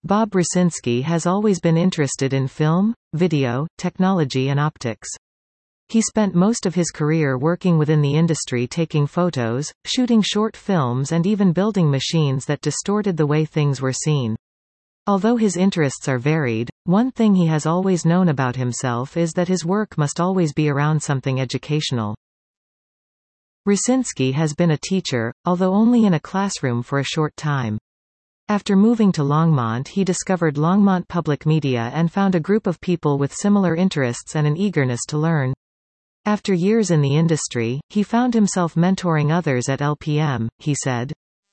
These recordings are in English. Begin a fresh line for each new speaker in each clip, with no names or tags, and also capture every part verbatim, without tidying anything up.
Bob Rucinski has always been interested in film, video, technology and optics. He spent most of his career working within the industry, taking photos, shooting short films and even building machines that distorted the way things were seen. Although his interests are varied, one thing he has always known about himself is that his work must always be around something educational. Rucinski has been a teacher, although only in a classroom for a short time. After moving to Longmont, he discovered Longmont Public Media and found a group of people with similar interests and an eagerness to learn. After years in the industry, he found himself mentoring others at L P M, he said.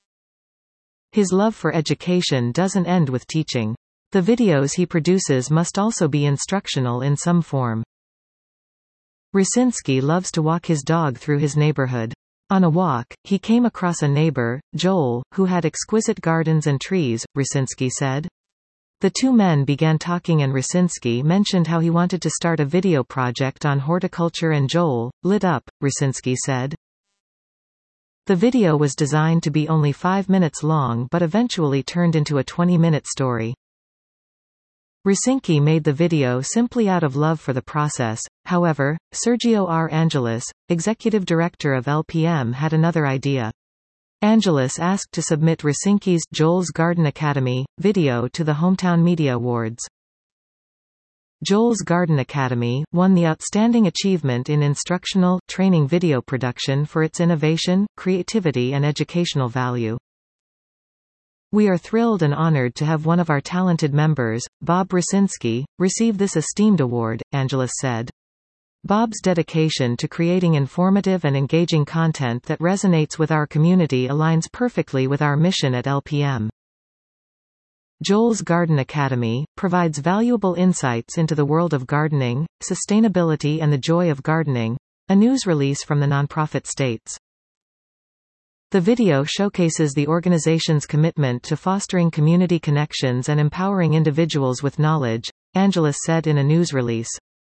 His love for education doesn't end with teaching. The videos he produces must also be instructional in some form. Rucinski loves to walk his dog through his neighborhood. On a walk, he came across a neighbor, Joel, who had exquisite gardens and trees, Rucinski said. The two men began talking and Rucinski mentioned how he wanted to start a video project on horticulture and Joel, lit up, Rucinski said. The video was designed to be only five minutes long but eventually turned into a twenty-minute story. Rucinski made the video simply out of love for the process. However, Sergio R. Angelis, executive director of L P M, had another idea. Angelis asked to submit Rucinski's Joel's Garden Academy video to the Hometown Media Awards. Joel's Garden Academy won the Outstanding Achievement in Instructional Training Video Production for its innovation, creativity and educational value. We are thrilled and honored to have one of our talented members, Bob Rucinski, receive this esteemed award, Angelis said. Bob's dedication to creating informative and engaging content that resonates with our community aligns perfectly with our mission at L P M. Joel's Garden Academy provides valuable insights into the world of gardening, sustainability and the joy of gardening, a news release from the nonprofit states. The video showcases the organization's commitment to fostering community connections and empowering individuals with knowledge, Angelis said in a news release.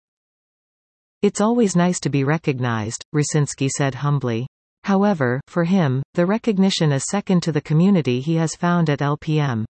It's always nice to be recognized, Rucinski said humbly. However, for him, the recognition is second to the community he has found at L P M.